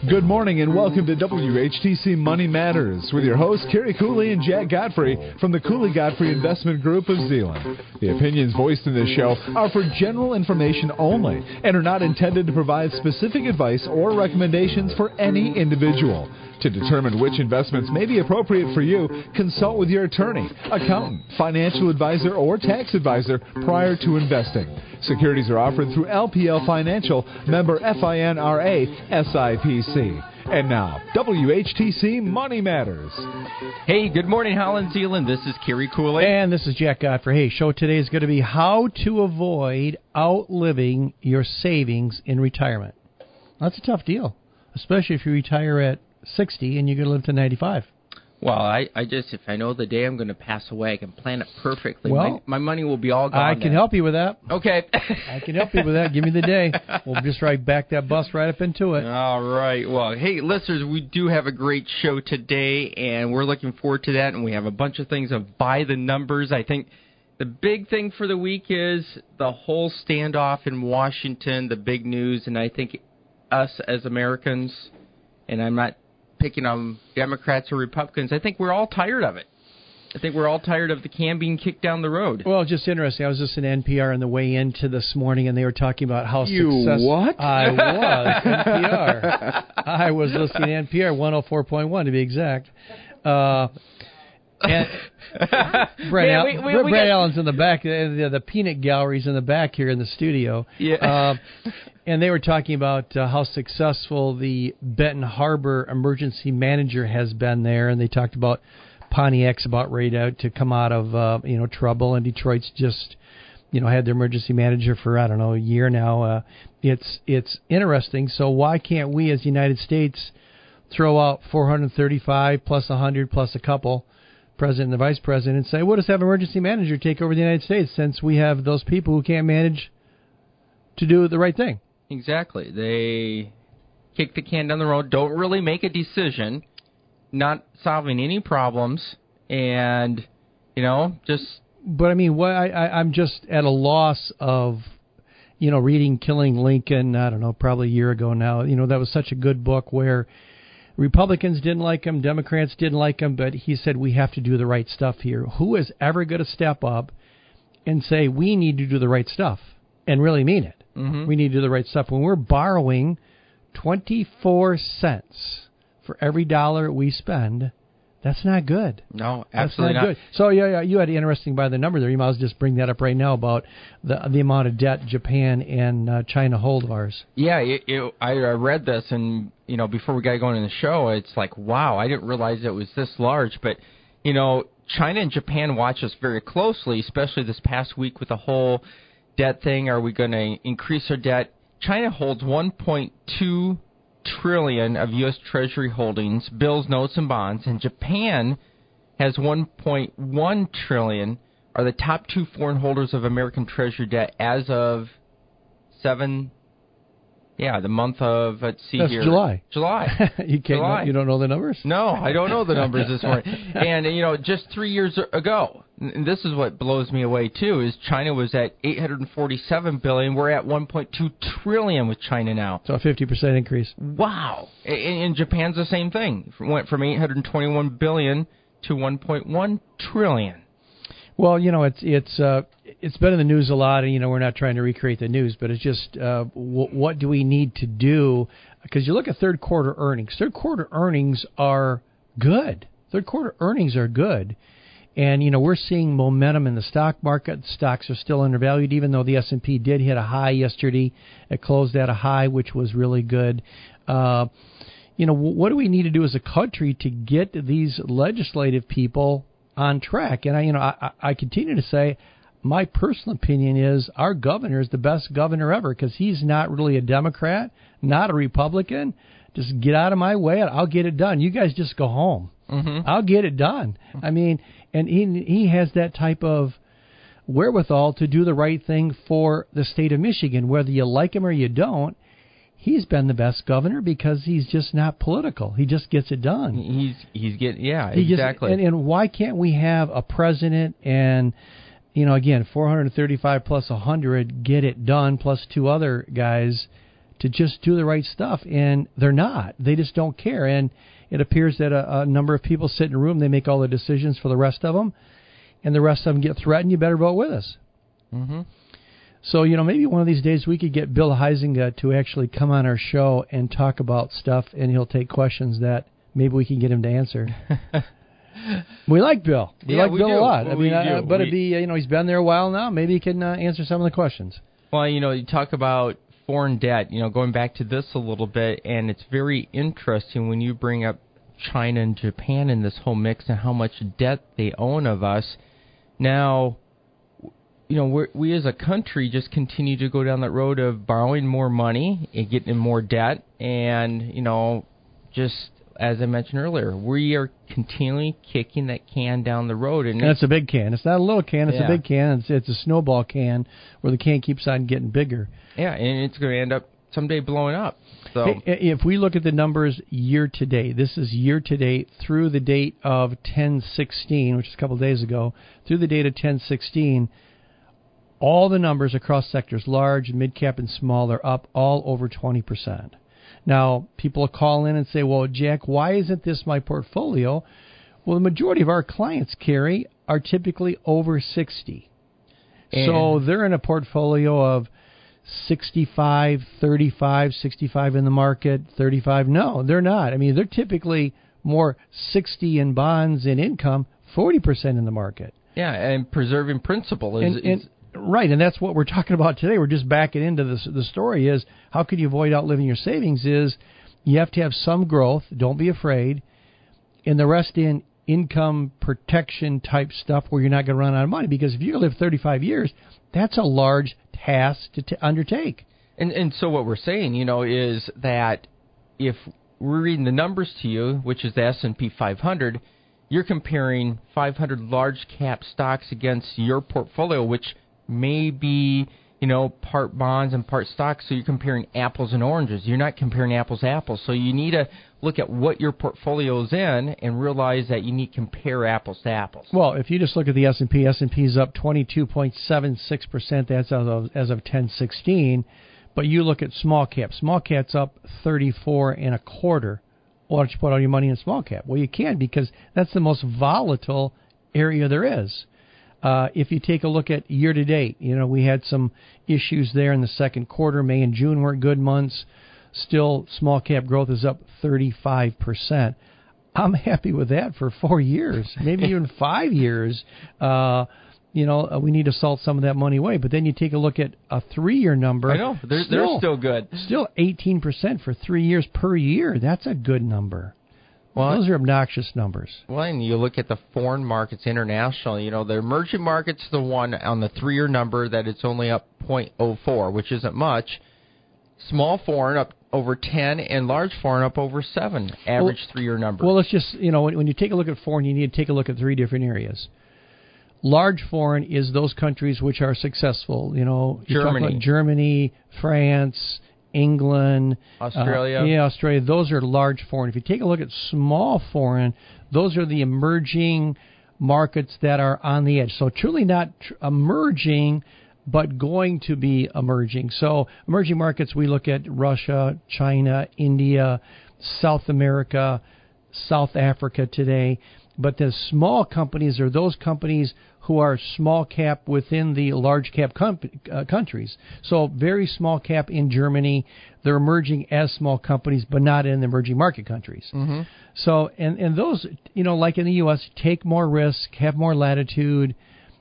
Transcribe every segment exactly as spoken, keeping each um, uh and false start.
Good morning and welcome to W H T C Money Matters with your hosts Kerry Cooley and Jack Godfrey from the Cooley Godfrey Investment Group of Zeeland. The opinions voiced in this show are for general information only and are not intended to provide specific advice or recommendations for any individual. To determine which investments may be appropriate for you, consult with your attorney, accountant, financial advisor, or tax advisor prior to investing. Securities are offered through L P L Financial, member FINRA, S I P C. And now, W H T C Money Matters. Hey, good morning, Holland, Zeeland. This is Kerry Cooley. And this is Jack Godfrey. Hey, show today is going to be how to avoid outliving your savings in retirement. That's a tough deal, especially if you retire at sixty and you're going to live to ninety-five. Well, I, I just, if I know the day I'm going to pass away, I can plan it perfectly. Well, my, my money will be all gone. I can then. help you with that. Okay. I can help you with that. Give me the day. We'll just right back that bus right up into it. All right. Well, hey, listeners, we do have a great show today, and we're looking forward to that, and we have a bunch of things of by the numbers. I think the big thing for the week is the whole standoff in Washington, the big news, and I think us as Americans, and I'm not picking on Democrats or Republicans, I think we're all tired of it. I think we're all tired of the can being kicked down the road. Well, just interesting. I was listening to N P R on the way into this morning, and they were talking about how you successful... what? I was, N P R. I was listening to N P R, one oh four point one to be exact. Uh, and Brett, yeah, Al- we, we, Brett, we Brett got... Allen's in the back. The, the peanut gallery's in the back here in the studio. Yeah. Uh, and they were talking about uh, how successful the Benton Harbor emergency manager has been there, and they talked about Pontiac's about ready to, to come out of uh, you know trouble, and Detroit's just you know had their emergency manager for I don't know a year now. Uh, it's it's interesting. So why can't we as the United States throw out four hundred thirty-five plus one hundred plus a couple, president and the vice president, and say, we'll just have an emergency manager take over the United States since we have those people who can't manage to do the right thing. Exactly. They kick the can down the road, don't really make a decision, not solving any problems, and, you know, just... But, I mean, what I, I, I'm just at a loss of, you know, reading Killing Lincoln, I don't know, probably a year ago now. You know, that was such a good book where Republicans didn't like him, Democrats didn't like him, but he said we have to do the right stuff here. Who is ever going to step up and say we need to do the right stuff and really mean it? Mm-hmm. We need to do the right stuff. When we're borrowing twenty-four cents for every dollar we spend, that's not good. No, that's absolutely not, not. good. So yeah, yeah, you had an interesting by the number there. You might as well just bring that up right now about the the amount of debt Japan and uh, China hold of ours. Yeah, it, it, I read this, and you know, before we got going in the show, it's like, wow, I didn't realize it was this large. But you know, China and Japan watch us very closely, especially this past week with the whole debt thing. Are we going to increase our debt? China holds one point two trillion of U S Treasury holdings, bills, notes, and bonds, and Japan has one point one trillion, are the top two foreign holders of American Treasury debt as of seven, yeah, the month of, let's see That's here. July. July. you can't. July. Know, you don't know the numbers? No, I don't know the numbers this morning. And, you know, just three years ago, and this is what blows me away, too, is China was at eight hundred forty-seven billion dollars. We're at one point two trillion dollars with China now. So a fifty percent increase. Wow. And, and Japan's the same thing. It went from eight hundred twenty-one billion dollars to one point one trillion dollars. Well, you know, it's it's uh, it's been in the news a lot, and you know, we're not trying to recreate the news, but it's just uh, w- what do we need to do? Because you look at third quarter earnings. Third quarter earnings are good. Third quarter earnings are good, and you know, we're seeing momentum in the stock market. Stocks are still undervalued, even though the S and P did hit a high yesterday. It closed at a high, which was really good. Uh, you know, w- what do we need to do as a country to get these legislative people on track? And I, you know, I, I continue to say, my personal opinion is our governor is the best governor ever because he's not really a Democrat, not a Republican. Just get out of my way, and I'll get it done. You guys just go home. Mm-hmm. I'll get it done. I mean, and he he has that type of wherewithal to do the right thing for the state of Michigan, whether you like him or you don't. He's been the best governor because he's just not political. He just gets it done. He's he's getting yeah he exactly. Just, and, and why can't we have a president and, you know, again, four hundred thirty-five plus one hundred get it done plus two other guys to just do the right stuff, and they're not. They just don't care. And it appears that a, a number of people sit in a room, they make all the decisions for the rest of them, and the rest of them get threatened. You better vote with us. Mm-hmm. So, you know, maybe one of these days we could get Bill Huizenga to actually come on our show and talk about stuff, and he'll take questions that maybe we can get him to answer. We like Bill. We yeah, like we Bill do. a lot. Well, I mean, we uh, do. but we, it'd be, you know, he's been there a while now. Maybe he can uh, answer some of the questions. Well, you know, you talk about foreign debt, you know, going back to this a little bit, and it's very interesting when you bring up China and Japan in this whole mix and how much debt they own of us. Now, you know, we're, we as a country just continue to go down that road of borrowing more money and getting more debt. And, you know, just as I mentioned earlier, we are continually kicking that can down the road. And, and it's a big can. It's not a little can. It's yeah. a big can. It's, it's a snowball can where the can keeps on getting bigger. Yeah, and it's going to end up someday blowing up. So Hey, if we look at the numbers year to date, this is year to date through the date of ten sixteen, which is a couple of days ago, through the date of ten sixteen, all the numbers across sectors, large, mid-cap, and small, are up all over twenty percent. Now, people will call in and say, well, Jack, why isn't this my portfolio? Well, the majority of our clients, Carrie, are typically over sixty. And so they're in a portfolio of sixty-five, thirty-five, sixty-five in the market, thirty-five. No, they're not. I mean, they're typically more sixty in bonds and income, forty percent in the market. Yeah, and preserving principle is... And, and, is right, and that's what we're talking about today. We're just backing into this. The story is, how could you avoid outliving your savings is you have to have some growth. Don't be afraid. And the rest in income protection type stuff where you're not going to run out of money. Because if you live thirty-five years, that's a large task to t- undertake. And and so what we're saying, you know, is that if we're reading the numbers to you, which is the S and P five hundred, you're comparing five hundred large cap stocks against your portfolio, which may be, you know, part bonds and part stocks. So you're comparing apples and oranges. You're not comparing apples to apples. So you need to look at what your portfolio is in and realize that you need to compare apples to apples. Well, if you just look at the S and P, S and P is up twenty-two point seven six percent. That's as of, as of ten sixteen. But you look at small cap. Small cap's up thirty-four and a quarter. Why don't you put all your money in small cap? Well, you can, because that's the most volatile area there is. Uh, if you take a look at year to date, you know, we had some issues there in the second quarter. May and June weren't good months. Still, small cap growth is up thirty-five percent. I'm happy with that for four years, maybe even five years. Uh, you know, we need to salt some of that money away. But then you take a look at a three-year number. I know. They're still, they're still good. Still eighteen percent for three years per year. That's a good number. Well, those are obnoxious numbers. Well, and you look at the foreign markets, international, you know, the emerging markets, the one on the three-year number that it's only up zero point zero four, which isn't much. Small foreign up over ten, and large foreign up over seven, average well, three-year number. Well, let's just, you know, when, when you take a look at foreign, you need to take a look at three different areas. Large foreign is those countries which are successful, you know. Germany. Germany, France, England, Australia. Uh, yeah, Australia. Those are large foreign. If you take a look at small foreign, those are the emerging markets that are on the edge. So truly not tr- emerging, but going to be emerging. So emerging markets, we look at Russia, China, India, South America, South Africa today. But the small companies are those companies who are small cap within the large cap com- uh, countries. So very small cap in Germany. They're emerging as small companies, but not in the emerging market countries. Mm-hmm. So, and, and those, you know, like in the U S, take more risk, have more latitude.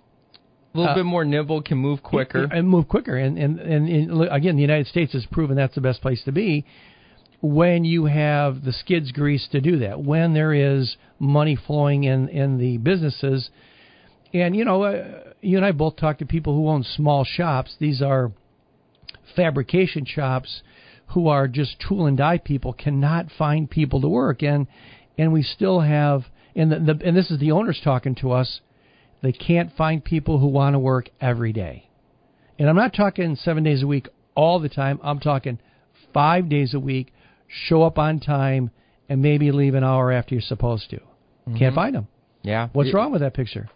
A little uh, bit more nimble, can move quicker. And move quicker. And, and, and, and again, the United States has proven that's the best place to be when you have the skids greased to do that, when there is money flowing in, in the businesses. And, you know, uh, you and I both talk to people who own small shops. These are fabrication shops who are just tool and die people, cannot find people to work. And and we still have, and, the, the, and this is the owners talking to us, they can't find people who want to work every day. And I'm not talking seven days a week all the time. I'm talking five days a week, show up on time, and maybe leave an hour after you're supposed to. Mm-hmm. Can't find them. Yeah. What's it, wrong with that picture? Yeah.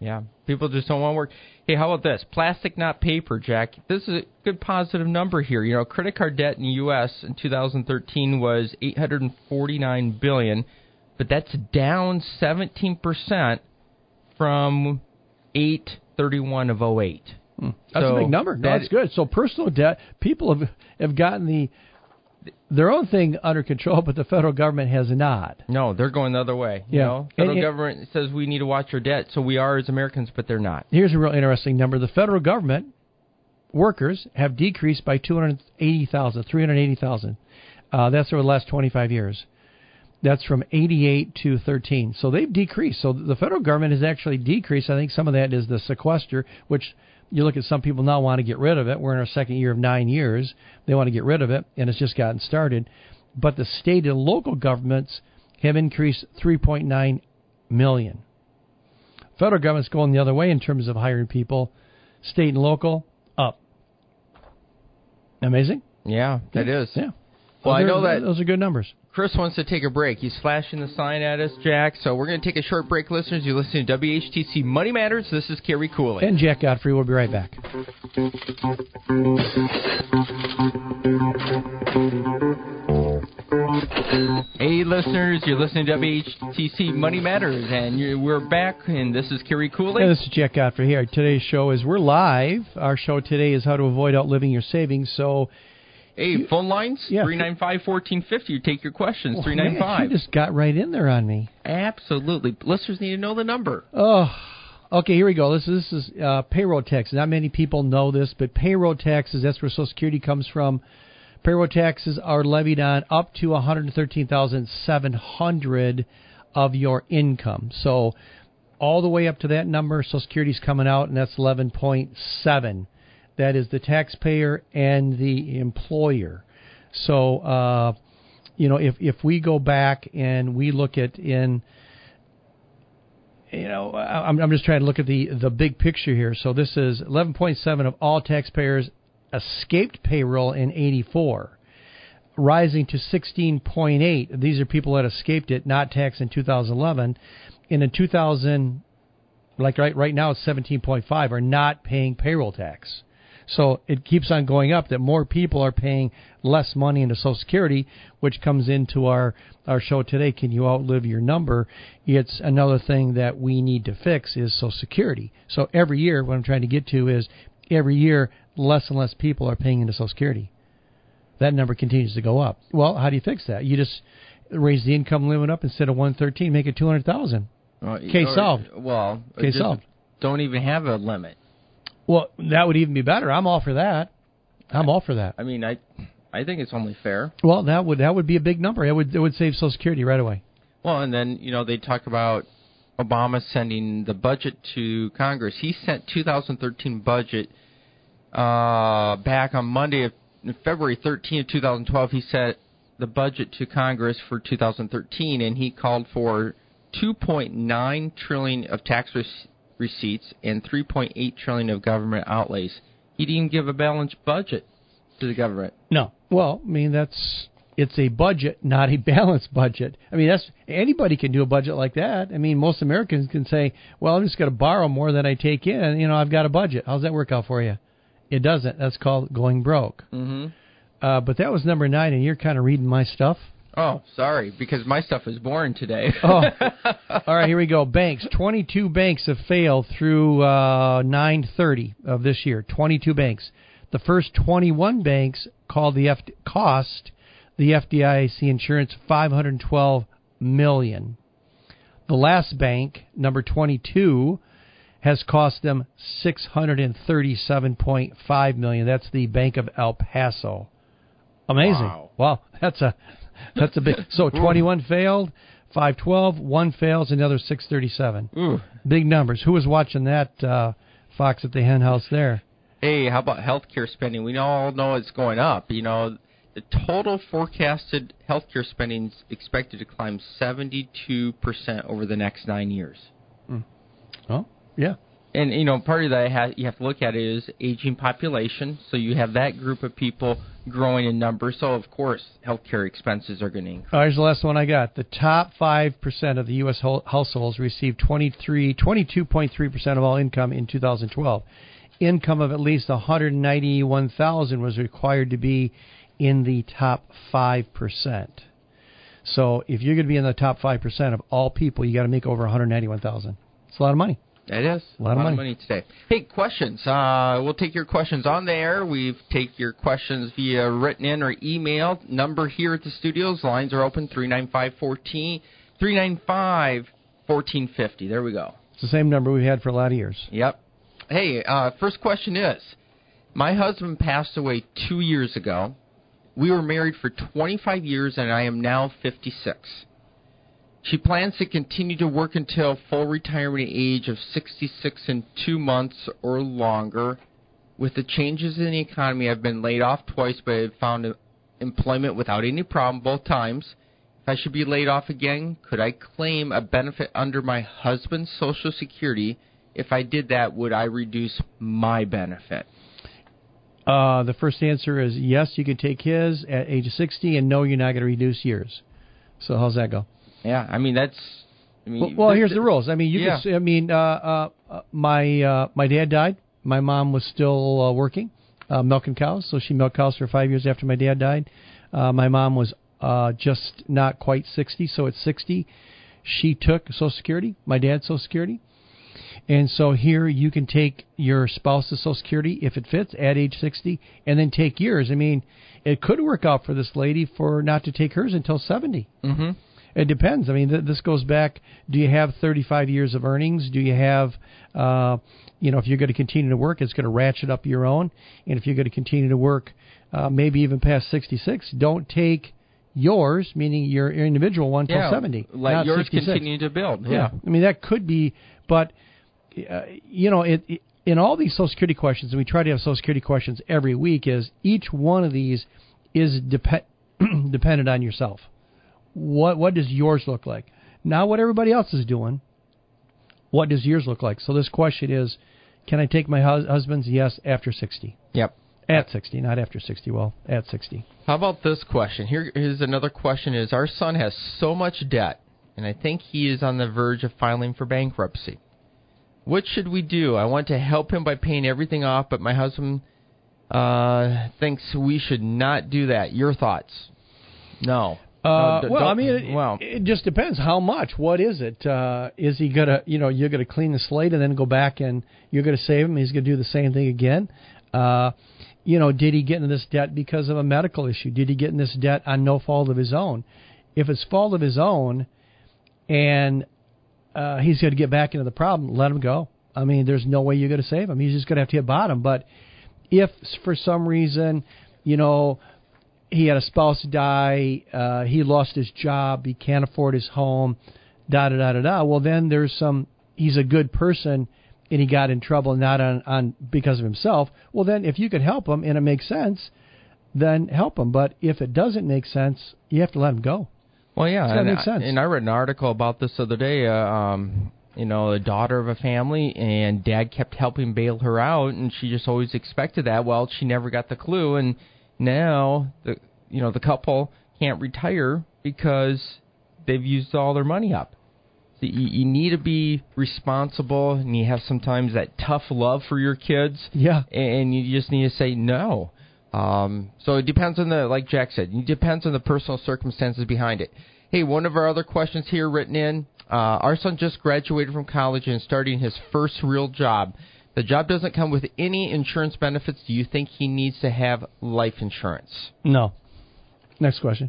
People just don't want to work. Hey, how about this? Plastic, not paper, Jack. This is a good positive number here. You know, credit card debt in the U S in two thousand thirteen was eight hundred forty-nine billion dollars, but that's down seventeen percent from eight thirty-one of oh eight. Hmm. That's so a big number. No, that's good. So personal debt, people have have gotten the their own thing under control, but the federal government has not. No, they're going the other way. You yeah. know, federal and, government says we need to watch our debt, so we are as Americans, but they're not. Here's a real interesting number. The federal government workers have decreased by two hundred eighty thousand, three hundred eighty thousand. Uh, that's over the last twenty-five years. That's from eighty-eight to thirteen. So they've decreased. So the federal government has actually decreased. I think some of that is the sequester, which you look at some people now want to get rid of it. We're in our second year of nine years. They want to get rid of it, and it's just gotten started. But the state and local governments have increased three point nine million. Federal government's going the other way in terms of hiring people. State and local, up. Amazing? Yeah, that yeah. is. Yeah. Well, those I know are, that those are good numbers. Chris wants to take a break. He's flashing the sign at us, Jack. So we're going to take a short break, listeners. You're listening to W H T C Money Matters. This is Kerry Cooley. And Jack Godfrey. We'll be right back. Hey, listeners. You're listening to W H T C Money Matters. And you're, we're back, and this is Kerry Cooley. And this is Jack Godfrey here. Today's show is we're live. Our show today is how to avoid outliving your savings. So... Hey, phone lines, yeah. three nine five, one four five zero. You take your questions, oh, three nine five. Man, you just got right in there on me. Absolutely. Listeners need to know the number. Oh, okay, here we go. This, this is uh, payroll taxes. Not many people know this, but payroll taxes, that's where Social Security comes from. Payroll taxes are levied on up to one hundred thirteen thousand seven hundred dollars of your income. So all the way up to that number, Social Security's coming out, and that's eleven point seven. That is the taxpayer and the employer. So, uh, you know, if if we go back and we look at in, you know, I'm, I'm just trying to look at the, the big picture here. So this is eleven point seven of all taxpayers escaped payroll in eighty-four, rising to sixteen point eight. These are people that escaped it, not taxed in two thousand eleven. And in two thousand, like right, right now it's seventeen point five, are not paying payroll tax. So it keeps on going up, that more people are paying less money into Social Security, which comes into our, our show today, Can You Outlive Your Number? It's another thing that we need to fix is Social Security. So every year, what I'm trying to get to is every year, less and less people are paying into Social Security. That number continues to go up. Well, how do you fix that? You just raise the income limit up instead of one thirteen, make it two hundred thousand. Well, Case or, solved. Well, Case solved. Don't even have a limit. Well, that would even be better. I'm all for that. I'm all for that. I mean, I, I think it's only fair. Well, that would that would be a big number. It would it would save Social Security right away. Well, and then you know they talk about Obama sending the budget to Congress. He sent two thousand thirteen budget uh, back on Monday of February thirteenth, two thousand twelve. He sent the budget to Congress for two thousand thirteen, and he called for two point nine trillion dollars of tax receipts. receipts and three point eight trillion dollars of government outlays. He didn't give a balanced budget to the government. No. Well, I mean, that's it's a budget, not a balanced budget. I mean, that's anybody can do a budget like that. I mean, most Americans can say, well, I'm just going to borrow more than I take in. You know, I've got a budget. How's that work out for you? It doesn't. That's called going broke. Mm-hmm. Uh, but that was number nine, and you're kind of reading my stuff. Oh, sorry, because my stuff is boring today. oh, all right, here we go. Banks. twenty-two banks have failed through uh, nine thirty of this year. twenty-two banks. The first twenty-one banks called the F- cost the F D I C insurance five hundred twelve million dollars. The last bank, number twenty-two, has cost them six hundred thirty-seven point five million dollars. That's the Bank of El Paso. Amazing. Wow. Wow, that's a That's a big. So twenty-one failed, five twelve, one fails, another six thirty-seven. Ooh. Big numbers. Who was watching that uh, Fox at the Hen House there? Hey, how about healthcare spending? We all know it's going up. You know, the total forecasted healthcare spending is expected to climb seventy-two percent over the next nine years. Mm. Oh, yeah. And, you know, part of that ha- you have to look at is aging population. So you have that group of people growing in numbers. So, of course, healthcare expenses are going to increase. Oh, here's the last one I got. The top five percent of the U S ho- households received twenty-three, twenty-two point three percent of all income in two thousand twelve. Income of at least one hundred ninety-one thousand dollars was required to be in the top five percent. So if you're going to be in the top five percent of all people, you got to make over one hundred ninety-one thousand dollars. It's a lot of money. It is. A lot, a lot of, money. of money today. Hey, questions. Uh, we'll take your questions on the air. We take your questions via written in or email. Number here at the studios. Lines are open, three nine five, one four, three nine five, one four five zero. There we go. It's the same number we've had for a lot of years. Yep. Hey, uh, first question is, my husband passed away two years ago. We were married for twenty-five years, and I am now fifty-six. She plans to continue to work until full retirement age of sixty-six in two months or longer. With the changes in the economy, I've been laid off twice, but I've found employment without any problem both times. If I should be laid off again, could I claim a benefit under my husband's Social Security? If I did that, would I reduce my benefit? Uh, the first answer is yes, you can take his at age sixty, and no, you're not going to reduce yours. So how's that go? Yeah, I mean, that's... I mean, well, well this, here's the rules. I mean, you yeah. can, I mean, uh, uh, my uh, my dad died. My mom was still uh, working, uh, milking cows, so she milked cows for five years after my dad died. Uh, my mom was uh, just not quite sixty, so at sixty, she took Social Security, my dad's Social Security. And so here you can take your spouse's Social Security, if it fits, at age sixty, and then take yours. I mean, it could work out for this lady for not to take hers until seventy. Mm-hmm. It depends. I mean, th- this goes back, do you have thirty-five years of earnings? Do you have, uh, you know, if you're going to continue to work, it's going to ratchet up your own. And if you're going to continue to work uh, maybe even past sixty-six, don't take yours, meaning your, your individual one, until yeah, seventy. Let yours sixty-six. Continue to build. Yeah. yeah. I mean, that could be, but, uh, you know, it, it in all these Social Security questions, and we try to have Social Security questions every week, is each one of these is dep- dependent on yourself. What what does yours look like? Not what everybody else is doing. What does yours look like? So this question is, can I take my hus- husband's? Yes, after sixty. Yep. At sixty, not after sixty. Well, at sixty. How about this question? Here is another question is, our son has so much debt, and I think he is on the verge of filing for bankruptcy. What should we do? I want to help him by paying everything off, but my husband uh, thinks we should not do that. Your thoughts? No. Uh, no, well, I mean, it, well. it just depends. How much? What is it? Uh, is he gonna, you know, you're gonna clean the slate and then go back and you're gonna save him? He's gonna do the same thing again. Uh, you know, did he get into this debt because of a medical issue? Did he get in this debt on no fault of his own? If it's fault of his own, and uh, he's going to get back into the problem, let him go. I mean, there's no way you're going to save him. He's just going to have to hit bottom. But if for some reason, you know, he had a spouse die, uh, he lost his job, he can't afford his home, da da da da da. Well, then there's some. He's a good person, and he got in trouble not on, on because of himself. Well, then if you could help him and it makes sense, then help him. But if it doesn't make sense, you have to let him go. Well, yeah, that and, makes sense. and I read an article about this the other day. Uh, um, you know, a daughter of a family, and dad kept helping bail her out, and she just always expected that. Well, she never got the clue, and now the you know the couple can't retire because they've used all their money up. So you, you need to be responsible, and you have sometimes that tough love for your kids. Yeah, and you just need to say no. Um, so it depends on the, like Jack said, it depends on the personal circumstances behind it. Hey, one of our other questions here written in, uh, our son just graduated from college and starting his first real job. The job doesn't come with any insurance benefits. Do you think he needs to have life insurance? No. Next question.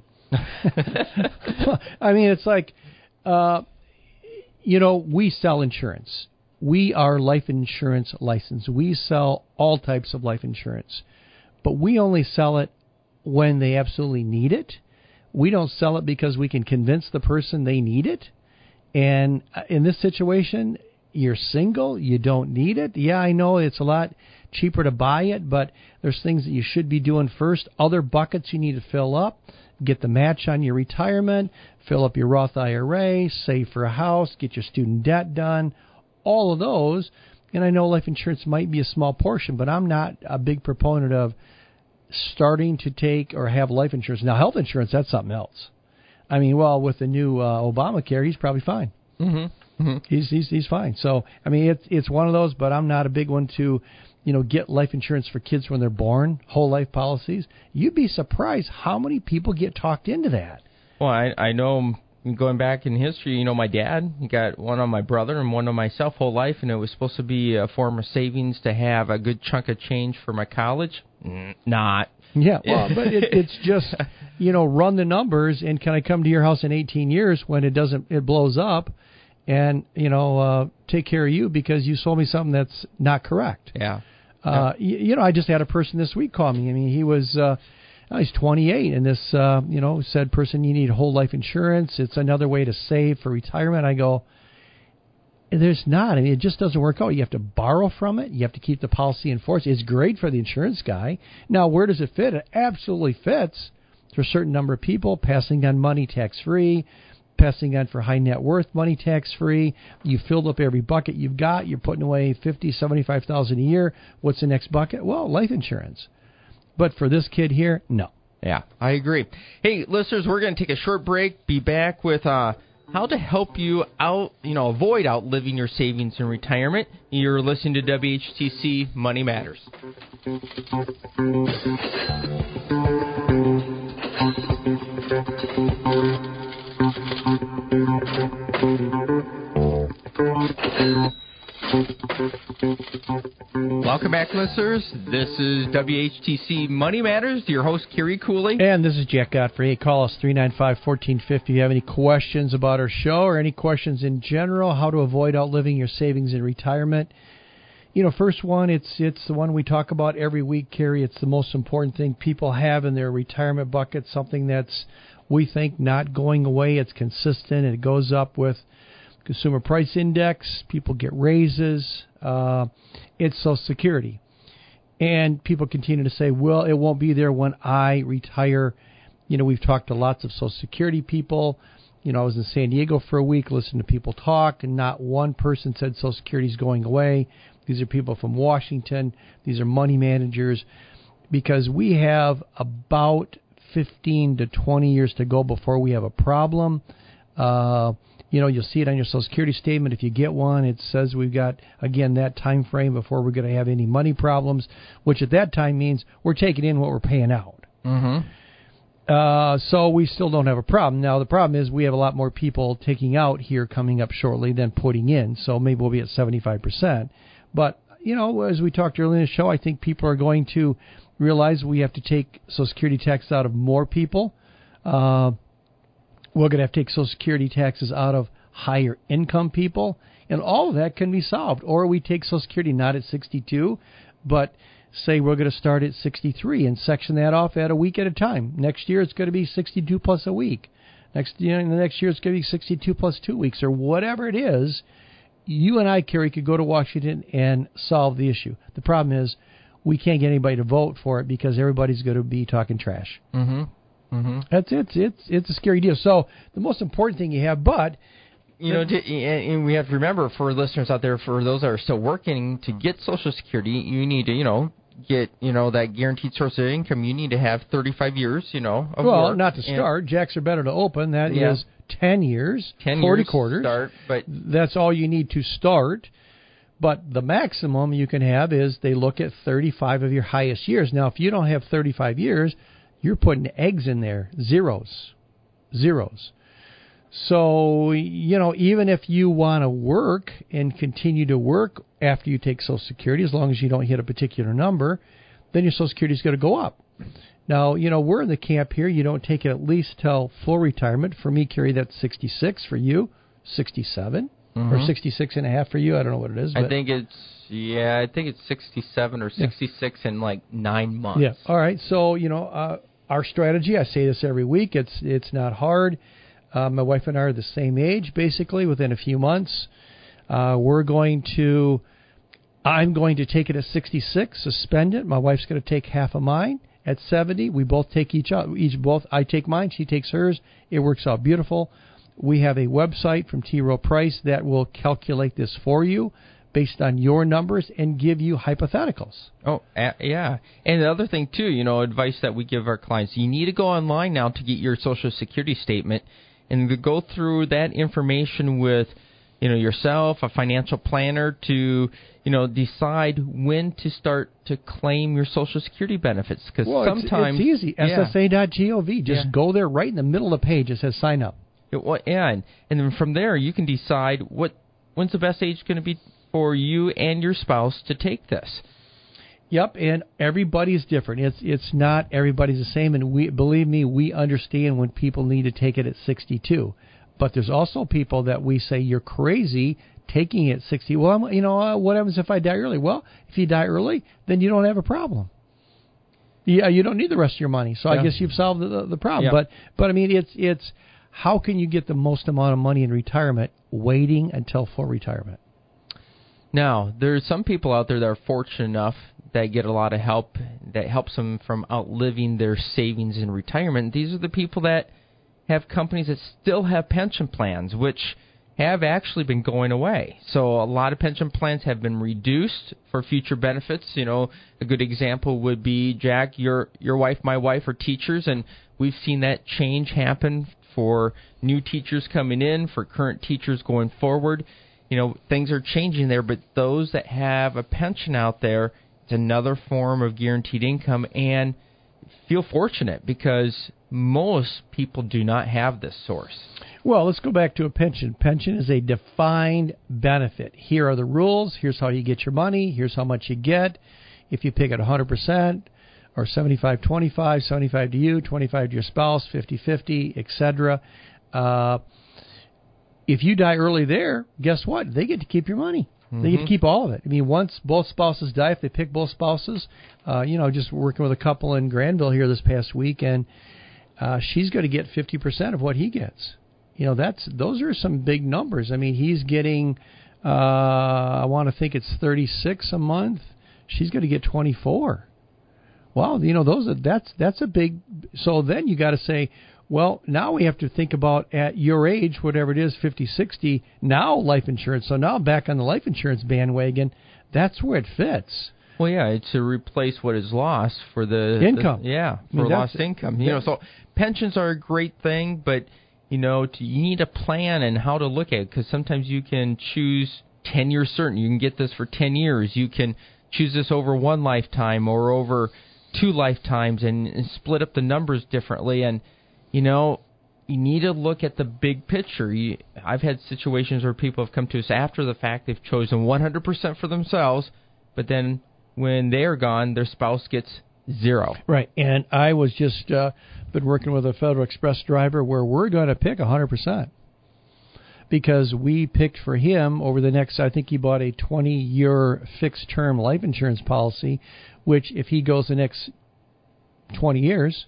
I mean, it's like, uh, you know, we sell insurance. We are life insurance licensed. We sell all types of life insurance. But we only sell it when they absolutely need it. We don't sell it because we can convince the person they need it. And in this situation, you're single, you don't need it. Yeah, I know it's a lot cheaper to buy it, but there's things that you should be doing first. Other buckets you need to fill up. Get the match on your retirement, fill up your Roth I R A, save for a house, get your student debt done. All of those. And I know life insurance might be a small portion, but I'm not a big proponent of starting to take or have life insurance. Now, health insurance, that's something else. I mean, well, with the new uh, Obamacare, he's probably fine. Mm-hmm. Mm-hmm. He's he's he's fine. So, I mean, it's it's one of those, but I'm not a big one to, you know, get life insurance for kids when they're born, whole life policies. You'd be surprised how many people get talked into that. Well, I I know going back in history, you know, my dad got one on my brother and one on myself whole life, and it was supposed to be a form of savings to have a good chunk of change for my college. Mm, not. Yeah, well, but it, it's just, you know, run the numbers, and can I come to your house in eighteen years when it doesn't, it blows up, and, you know, uh, take care of you because you sold me something that's not correct. Yeah. Uh, yeah. you, you know, I just had a person this week call me. I mean, he was, uh, oh, he's twenty-eight, and this, uh, you know, said, person, you need whole life insurance. It's another way to save for retirement. I go, there's not. I mean, it just doesn't work out. You have to borrow from it. You have to keep the policy in force. It's great for the insurance guy. Now, where does it fit? It absolutely fits for a certain number of people, passing on money tax-free, passing on for high net worth money tax-free. You filled up every bucket you've got. You're putting away fifty thousand dollars, seventy-five thousand dollars a year. What's the next bucket? Well, life insurance. But for this kid here, no. Yeah, I agree. Hey, listeners, we're going to take a short break. Be back with uh, how to help you out, you know, avoid outliving your savings in retirement. You're listening to W H T C Money Matters. Welcome back, listeners. This is W H T C Money Matters. Your host, Kerry Cooley. And this is Jack Godfrey. Hey, call us three nine five, one four five zero if you have any questions about our show or any questions in general, how to avoid outliving your savings in retirement. You know, first one, it's it's the one we talk about every week, Kerry. It's the most important thing people have in their retirement bucket, something that's, we think, not going away. It's consistent. It goes up with Consumer Price Index. People get raises. Uh, it's Social Security. And people continue to say, well, it won't be there when I retire. You know, we've talked to lots of Social Security people. You know, I was in San Diego for a week, listened to people talk, and not one person said Social Security is going away. These are people from Washington. These are money managers. Because we have about fifteen to twenty years to go before we have a problem. Uh, you know, you'll see it on your Social Security statement. If you get one, it says we've got, again, that time frame before we're going to have any money problems, which at that time means we're taking in what we're paying out. Mm-hmm. Uh, so we still don't have a problem. Now, the problem is we have a lot more people taking out here coming up shortly than putting in, so maybe we'll be at seventy-five percent. But, you know, as we talked earlier in the show, I think people are going to realize we have to take Social Security tax out of more people. Uh, we're going to have to take Social Security taxes out of higher income people, and all of that can be solved. Or we take Social Security not at sixty-two, but say we're going to start at sixty-three and section that off at a week at a time. Next year it's going to be sixty-two plus a week. Next year, the next year it's going to be sixty-two plus two weeks, or whatever it is. You and I, Kerry, could go to Washington and solve the issue. The problem is we can't get anybody to vote for it because everybody's going to be talking trash. Mm-hmm. Mm-hmm. That's it. It's it's a scary deal. So the most important thing you have, but you know, to, and we have to remember for listeners out there, for those that are still working, to get Social Security, you need to, you know, get, you know, that guaranteed source of income. You need to have thirty-five years, you know, of well, work. not to start. And Jacks are better to open. That yeah. is ten years, ten forty years quarters. Start, but that's all you need to start. But the maximum you can have is they look at thirty-five of your highest years. Now, if you don't have thirty-five years, you're putting eggs in there, zeros, zeros. So, you know, even if you want to work and continue to work after you take Social Security, as long as you don't hit a particular number, then your Social Security is going to go up. Now, you know, we're in the camp here. You don't take it at least till full retirement. For me, Kerry, that's sixty-six. For you, sixty-seven. Mm-hmm. Or sixty-six and a half for you. I don't know what it is. I think it's, yeah, I think it's sixty-seven or sixty-six yeah. in like nine months. Yeah. All right. So, you know, uh, our strategy, I say this every week, it's it's not hard. Uh, my wife and I are the same age, basically, within a few months. Uh, we're going to, I'm going to take it at sixty-six, suspend it. My wife's going to take half of mine. At seventy, we both take each, each both. I take mine, she takes hers. It works out beautiful. We have a website from T. Rowe Price that will calculate this for you. based on your numbers and give you hypotheticals. Oh, uh, yeah. And the other thing, too, you know, advice that we give our clients, you need to go online now to get your Social Security statement and to go through that information with, you know, yourself, a financial planner, to, you know, decide when to start to claim your Social Security benefits. Because well, sometimes it's, it's easy. yeah. S S A dot gov. Just yeah. go there right in the middle of the page. It says sign up. It, well, yeah, and, and then from there you can decide what when's the best age going to be for you and your spouse to take this. Yep, and everybody's different. It's it's not everybody's the same, and we believe me, we understand when people need to take it at sixty-two. But there's also people that we say, you're crazy taking it at sixty. Well, I'm, you know, uh, what happens if I die early? Well, if you die early, then you don't have a problem. Yeah, you don't need the rest of your money. So yeah. I guess you've solved the, the problem. Yeah. But but I mean, it's it's how can you get the most amount of money in retirement waiting until full retirement? Now, there's some people out there that are fortunate enough that get a lot of help that helps them from outliving their savings in retirement. These are the people that have companies that still have pension plans, which have actually been going away. So a lot of pension plans have been reduced for future benefits. You know, a good example would be, Jack, your your wife, my wife are teachers, and we've seen that change happen for new teachers coming in, for current teachers going forward. You know, things are changing there, but those that have a pension out there, it's another form of guaranteed income, and feel fortunate because most people do not have this source. Well, let's go back to a pension. Pension is a defined benefit. Here are the rules. Here's how you get your money. Here's how much you get. If you pick it one hundred percent or seventy-five twenty-five, seventy-five to you, twenty-five to your spouse, fifty-fifty, et cetera. Uh, if you die early there, guess what? They get to keep your money. Mm-hmm. They get to keep all of it. I mean, once both spouses die, if they pick both spouses, uh, you know, just working with a couple in Granville here this past week, and uh, she's going to get fifty percent of what he gets. You know, that's those are some big numbers. I mean, he's getting, uh, I want to think it's thirty-six a month. She's going to get twenty-four. Well, you know, those are, that's that's a big. So then you got to say, well, now we have to think about at your age, whatever it is, fifty, sixty, now life insurance. So now back on the life insurance bandwagon, that's where it fits. Well, yeah, it's to replace what is lost for the income. The, yeah, for I mean, lost income. You know, so pensions are a great thing, but you know, to, you need a plan and how to look at it, because sometimes you can choose ten years certain. You can get this for ten years. You can choose this over one lifetime or over two lifetimes, and, and split up the numbers differently. And you know, you need to look at the big picture. You, I've had situations where people have come to us after the fact. They've chosen one hundred percent for themselves, but then when they are gone, their spouse gets zero. Right, and I was just uh, been working with a Federal Express driver where we're going to pick one hundred percent because we picked for him over the next, I think he bought a twenty-year fixed-term life insurance policy, which if he goes the next twenty years,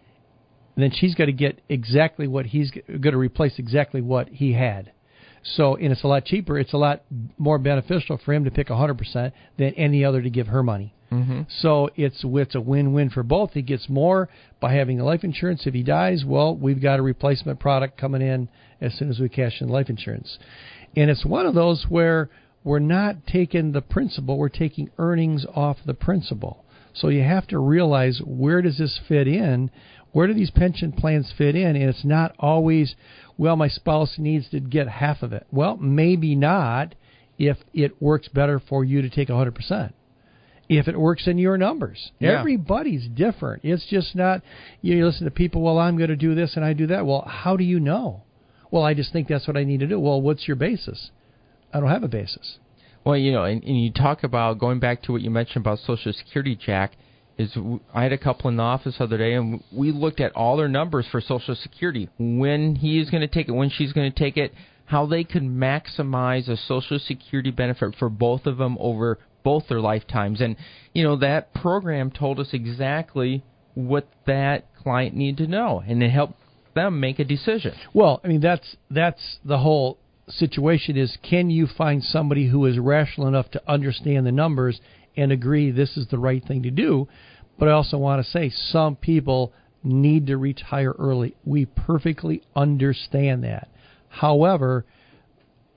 then she's got to get exactly what he's going to replace exactly what he had. So, and it's a lot cheaper. It's a lot more beneficial for him to pick one hundred percent than any other to give her money. Mm-hmm. So it's it's a win-win for both. He gets more by having the life insurance. If he dies, well, we've got a replacement product coming in as soon as we cash in life insurance. And it's one of those where we're not taking the principal, we're taking earnings off the principal. So you have to realize, where does this fit in? Where do these pension plans fit in? And it's not always, well, my spouse needs to get half of it. Well, maybe not if it works better for you to take one hundred percent. If it works in your numbers. Yeah. Everybody's different. It's just not, you listen to people, well, I'm going to do this and I do that. Well, how do you know? Well, I just think that's what I need to do. Well, what's your basis? I don't have a basis. Well, you know, and, and you talk about, going back to what you mentioned about Social Security, Jack, is I had a couple in the office the other day, and we looked at all their numbers for Social Security, when he is going to take it, when she's going to take it, how they could maximize a Social Security benefit for both of them over both their lifetimes. And, you know, that program told us exactly what that client needed to know, and it helped them make a decision. Well, I mean, that's that's the whole situation is, can you find somebody who is rational enough to understand the numbers and agree this is the right thing to do? But I also want to say, some people need to retire early. We perfectly understand that. However,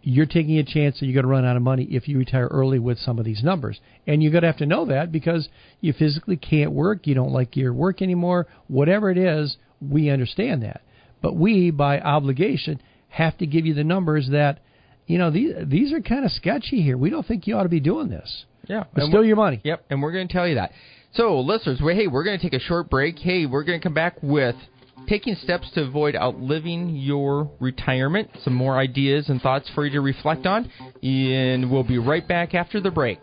you're taking a chance that you're going to run out of money if you retire early with some of these numbers. And you're going to have to know that because you physically can't work, you don't like your work anymore, whatever it is, we understand that. But we, by obligation, have to give you the numbers that, you know, these, these are kind of sketchy here. We don't think you ought to be doing this. Yeah. But still your money. Yep, and we're going to tell you that. So, listeners, we, hey, we're going to take a short break. Hey, we're going to come back with taking steps to avoid outliving your retirement. Some more ideas and thoughts for you to reflect on. And we'll be right back after the break.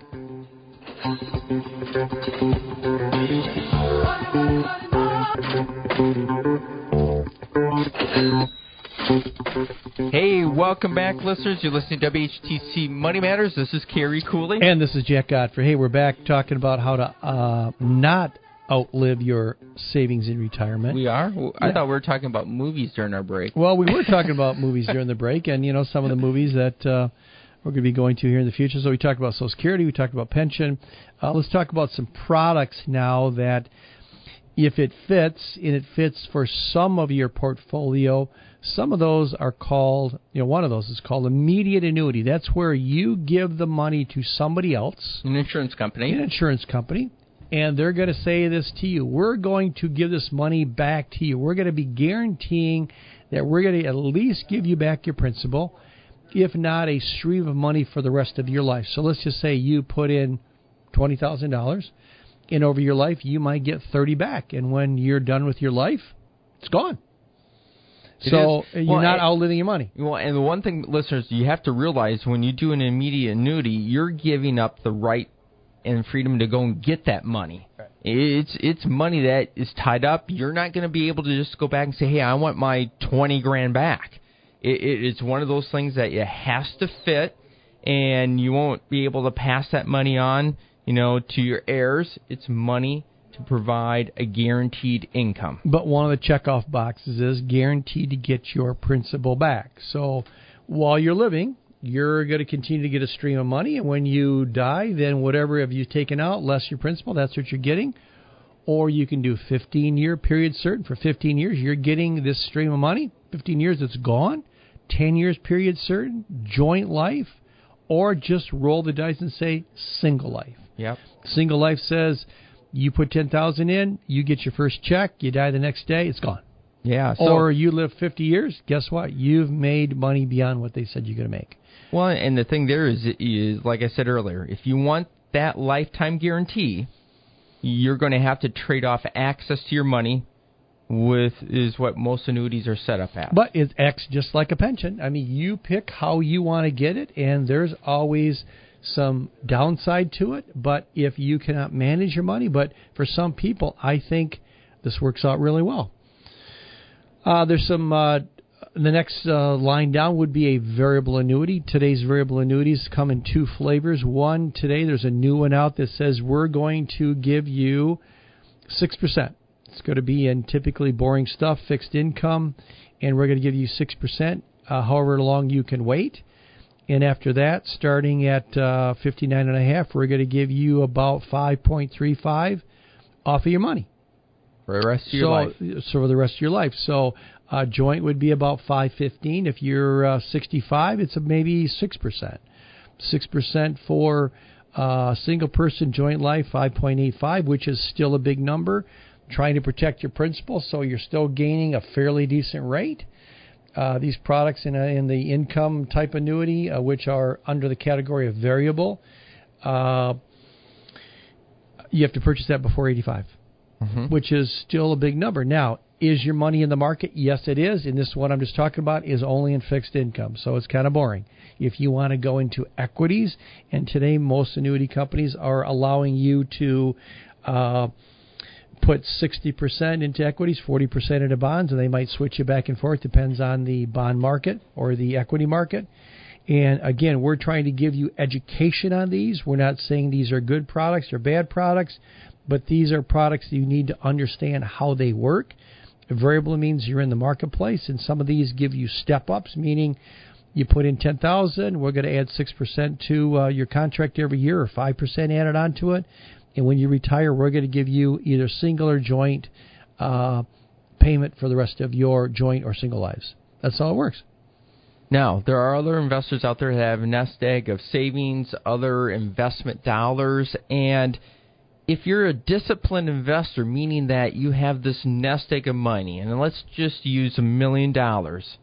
Hey, welcome back, listeners. You're listening to W H T C Money Matters. This is Kerry Cooley. And this is Jack Godfrey. Hey, we're back talking about how to uh, not outlive your savings in retirement. We are? I yeah. thought we were talking about movies during our break. Well, we were talking about movies during the break, and, you know, some of the movies that uh, we're going to be going to here in the future. So we talked about Social Security, we talked about pension. Uh, let's talk about some products now that, if it fits, and it fits for some of your portfolio, some of those are called, you know, one of those is called immediate annuity. That's where you give the money to somebody else. An insurance company. An insurance company. And they're going to say this to you. We're going to give this money back to you. We're going to be guaranteeing that we're going to at least give you back your principal, if not a stream of money for the rest of your life. So let's just say you put in twenty thousand dollars, and over your life you might get thirty back. And when you're done with your life, it's gone. It so is. you're well, not and, outliving your money. Well, and the one thing, listeners, you have to realize when you do an immediate annuity, you're giving up the right and freedom to go and get that money. Right. It's it's money that is tied up. You're not going to be able to just go back and say, hey, I want my twenty grand back. It, it, it's one of those things that it has to fit, and you won't be able to pass that money on, you know, to your heirs. It's money to provide a guaranteed income. But one of the checkoff boxes is guaranteed to get your principal back. So while you're living, you're going to continue to get a stream of money, and when you die, then whatever have you taken out, less your principal, that's what you're getting. Or you can do fifteen-year period certain. For fifteen years, you're getting this stream of money. fifteen years, it's gone. ten years period certain, joint life, or just roll the dice and say single life. Yep. Single life says you put ten thousand dollars in, you get your first check, you die the next day, it's gone. Yeah. So, or you live fifty years, guess what? You've made money beyond what they said you're going to make. Well, and the thing there is, is, like I said earlier, if you want that lifetime guarantee, you're going to have to trade off access to your money with is what most annuities are set up at. But it acts just like a pension. I mean, you pick how you want to get it, and there's always some downside to it. But if you cannot manage your money, but for some people, I think this works out really well. Uh, there's some... Uh, The next uh, line down would be a variable annuity. Today's variable annuities come in two flavors. One, today there's a new one out that says we're going to give you six percent. It's going to be in typically boring stuff, fixed income, and we're going to give you six percent, uh, however long you can wait. And after that, starting at uh, fifty-nine and a half, we're going to give you about five point three five off of your money. For the rest of your so, life. So for the rest of your life. So uh, joint would be about five fifteen. If you're uh, sixty-five, it's a maybe six percent. six percent for uh, single person joint life, five point eight five, which is still a big number. Trying to protect your principal, so you're still gaining a fairly decent rate. Uh, these products in, a, in the income type annuity, uh, which are under the category of variable, uh, you have to purchase that before eighty-five. Mm-hmm. Which is still a big number. Now, is your money in the market? Yes, it is. And this one I'm just talking about is only in fixed income, so it's kind of boring. If you want to go into equities, and today most annuity companies are allowing you to uh, put sixty percent into equities, forty percent into bonds, and they might switch you back and forth, depends on the bond market or the equity market. And again, we're trying to give you education on these. We're not saying these are good products or bad products, but these are products that you need to understand how they work. A variable means you're in the marketplace, and some of these give you step-ups, meaning you put in ten thousand dollars, we're going to add six percent to uh, your contract every year, or five percent added onto it. And when you retire, we're going to give you either single or joint uh, payment for the rest of your joint or single lives. That's how it works. Now, there are other investors out there that have a nest egg of savings, other investment dollars, and if you're a disciplined investor, meaning that you have this nest egg of money, and let's just use a million dollars,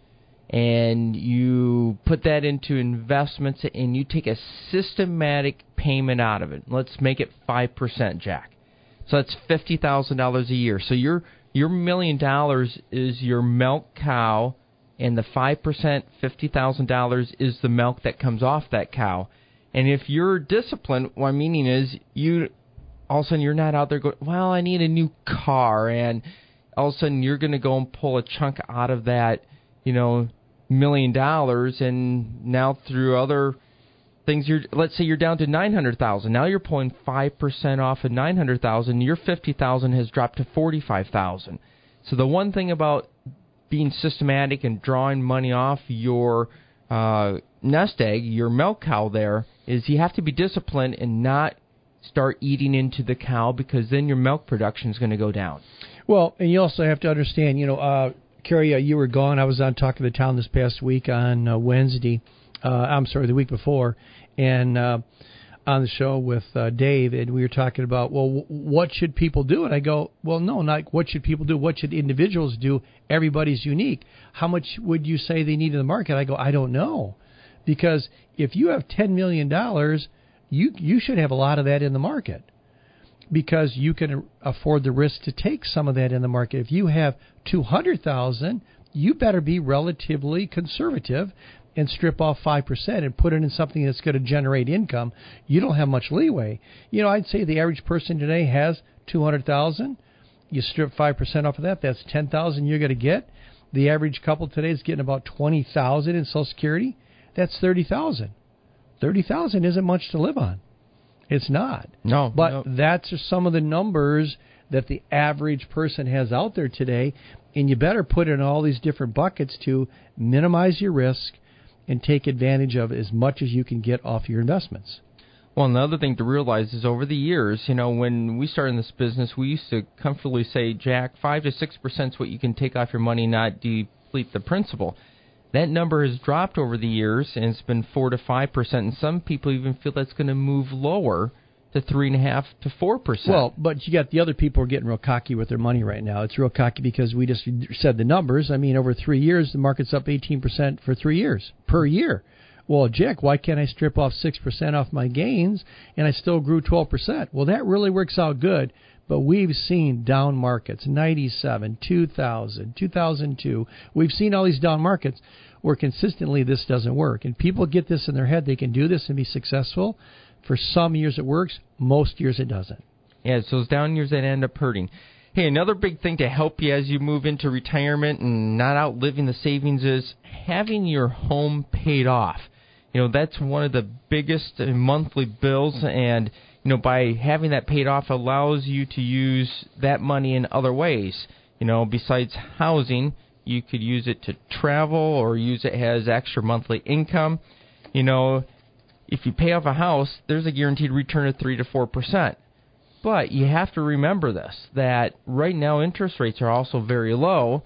and you put that into investments and you take a systematic payment out of it. Let's make it five percent, Jack. So that's fifty thousand dollars a year. So your your million dollars is your milk cow, and the five percent, fifty thousand dollars, is the milk that comes off that cow. And if you're disciplined, what I'm meaning is you, all of a sudden you're not out there going, well, I need a new car, and all of a sudden you're going to go and pull a chunk out of that, you know, million dollars, and now through other things, you're, let's say you're down to nine hundred thousand. Now you're pulling five percent off of nine hundred thousand. Your fifty thousand has dropped to forty-five thousand. So the one thing about being systematic and drawing money off your uh, nest egg, your milk cow there, is you have to be disciplined and not start eating into the cow, because then your milk production is going to go down. Well, and you also have to understand, you know, uh, Kerry, uh, you were gone. I was on Talk of the Town this past week on uh, Wednesday. Uh, I'm sorry, the week before, and uh, on the show with uh, Dave, and we were talking about, well, w- what should people do? And I go, well, no, not what should people do. What should individuals do? Everybody's unique. How much would you say they need in the market? I go, I don't know, because if you have ten million dollars, you you should have a lot of that in the market, because you can afford the risk to take some of that in the market. If you have two hundred thousand dollars, you better be relatively conservative and strip off five percent and put it in something that's going to generate income. You don't have much leeway. You know, I'd say the average person today has two hundred thousand dollars. You strip five percent off of that, that's ten thousand dollars you're going to get. The average couple today is getting about twenty thousand dollars in Social Security. That's thirty thousand dollars. thirty thousand dollars isn't much to live on. It's not. No. But no. that's some of the numbers that the average person has out there today, and you better put it in all these different buckets to minimize your risk and take advantage of as much as you can get off your investments. Well, another thing to realize is over the years, you know, when we started in this business, we used to comfortably say, Jack, five to six percent is what you can take off your money, not deplete the principal. That number has dropped over the years, and it's been four to five percent, and some people even feel that's going to move lower to three and a half to four percent. Well, but you got the other people who are getting real cocky with their money right now. It's real cocky because we just said the numbers. I mean, over three years, the market's up eighteen percent for three years per year. Well, Jack, why can't I strip off six percent off my gains and I still grew twelve percent? Well, that really works out good. But we've seen down markets, ninety-seven, two thousand, two thousand two. We've seen all these down markets where consistently this doesn't work. And people get this in their head. They can do this and be successful. For some years it works. Most years it doesn't. Yeah, it's those down years that end up hurting. Hey, another big thing to help you as you move into retirement and not outliving the savings is having your home paid off. You know, that's one of the biggest monthly bills, and you know, by having that paid off allows you to use that money in other ways. You know, besides housing, you could use it to travel or use it as extra monthly income. You know, if you pay off a house, there's a guaranteed return of three to four percent. But you have to remember this, that right now interest rates are also very low,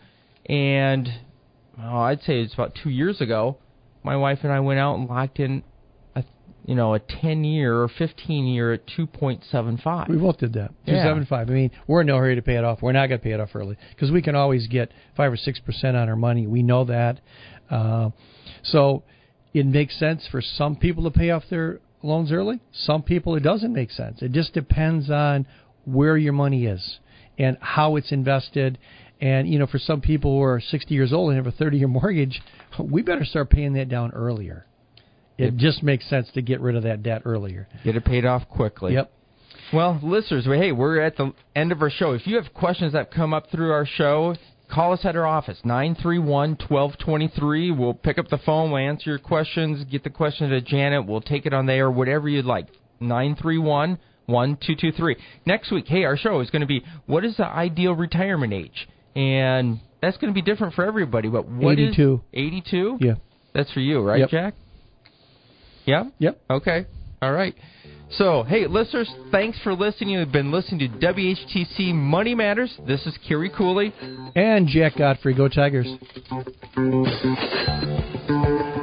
and well, I'd say it's about two years ago, my wife and I went out and locked in a, you know, a ten-year or fifteen-year at two point seven five. We both did that, two point seven five. I mean, we're in no hurry to pay it off. We're not going to pay it off early because we can always get five or six percent on our money. We know that. Uh, so it makes sense for some people to pay off their loans early. Some people it doesn't make sense. It just depends on where your money is and how it's invested. And, you know, for some people who are sixty years old and have a thirty-year mortgage, we better start paying that down earlier. It yep. just makes sense to get rid of that debt earlier. Get it paid off quickly. Yep. Well, listeners, hey, we're at the end of our show. If you have questions that come up through our show, call us at our office, nine three one, one two two three. We'll pick up the phone. We'll answer your questions. Get the question to Janet. We'll take it on there, whatever you'd like. nine three one, one two two three. Next week, hey, our show is going to be, what is the ideal retirement age? And that's going to be different for everybody. But what eighty-two. Is eighty-two? Yeah. That's for you, right, yep. Jack? Yeah? Yep. Okay. All right. So, hey, listeners, thanks for listening. You've been listening to W H T C Money Matters. This is Kerry Cooley. And Jack Godfrey. Go Tigers.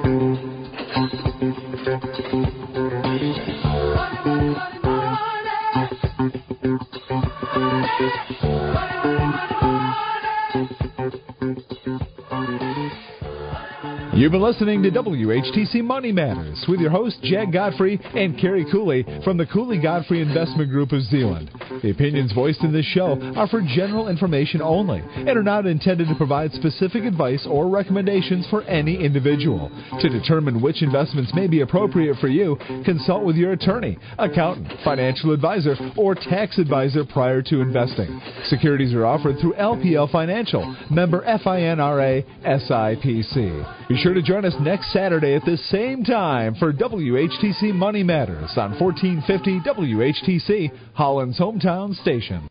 You've been listening to W H T C Money Matters with your hosts Jack Godfrey and Kerry Cooley from the Cooley Godfrey Investment Group of Zeeland. The opinions voiced in this show are for general information only and are not intended to provide specific advice or recommendations for any individual. To determine which investments may be appropriate for you, consult with your attorney, accountant, financial advisor, or tax advisor prior to investing. Securities are offered through L P L Financial, member FINRA S I P C. Be sure to join us next Saturday at this same time for W H T C Money Matters on fourteen fifty W H T C, Holland's hometown station.